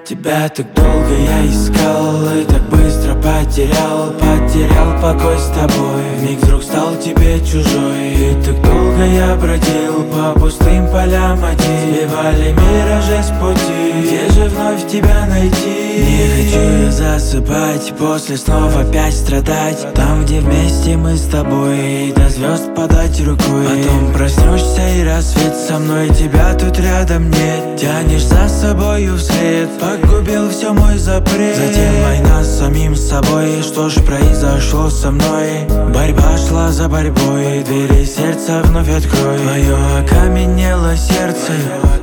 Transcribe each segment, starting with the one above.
Тебя так долго я искал и так быстро потерял покой с тобой. Вмиг вдруг стал тебе чужой. И так долго я бродил по пустым полям один. Сбивали миражи с пути, где же вновь тебя найти? Не хочу я засыпать, после снов опять страдать. Там, где вместе мы с тобой, и до звезд подать рукой. Потом проснешься и рассвет, со мной тебя тут рядом нет. Тянешь за собою вслед, погубил все мой запрет. Затем война с самим собой, что ж произошло со мной? Борьба шла за борьбой, двери сердца вновь открой. Твое окаменело сердце,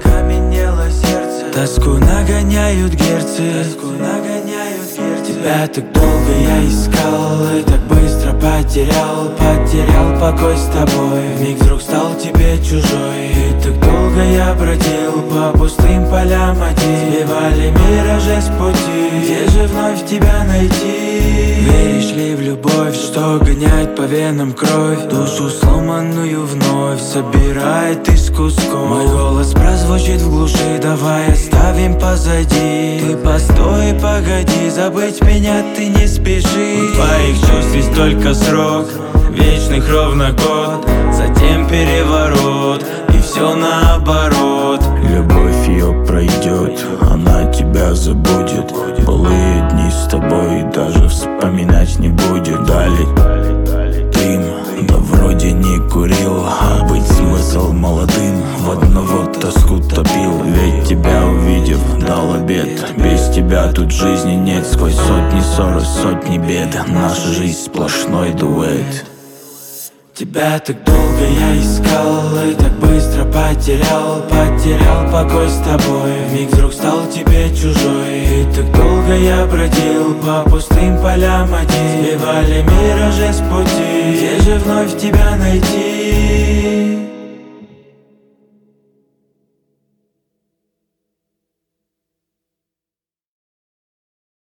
тоску нагоняют герцы. Тебя так долго я искал и так быстро потерял покой с тобой. Вмиг вдруг стал тебе чужой. И так долго я бродил по пустым полям один. Сбивали миражи с пути, где же вновь тебя найти? Веришь ли в любовь, что гоняет по венам кровь? Душу сломанную вновь собирает из кусков. Мой голос прозвучит в глуши, давай оставим позади. Ты постой, погоди, забыть меня ты не спеши. У твоих чувств есть только срок, вечных ровно год, затем переворот, и все наоборот. Любовь ее пройдет, она тебя забудет. Былые дни с тобой даже вспоминать не будет. Дали дым, да вроде не курил, а быть смысл молодым в одного тоску топил. Ведь тебя увидев, дал обед, без тебя тут жизни нет. Сквозь сотни ссор и сотни бед наша жизнь сплошной дуэт. Тебя так долго я искал и так быстро потерял покой с тобой. Вмиг вдруг стал тебе чужой. И так долго я бродил по пустым полям один. Сбивали миражи с пути, где же вновь тебя найти?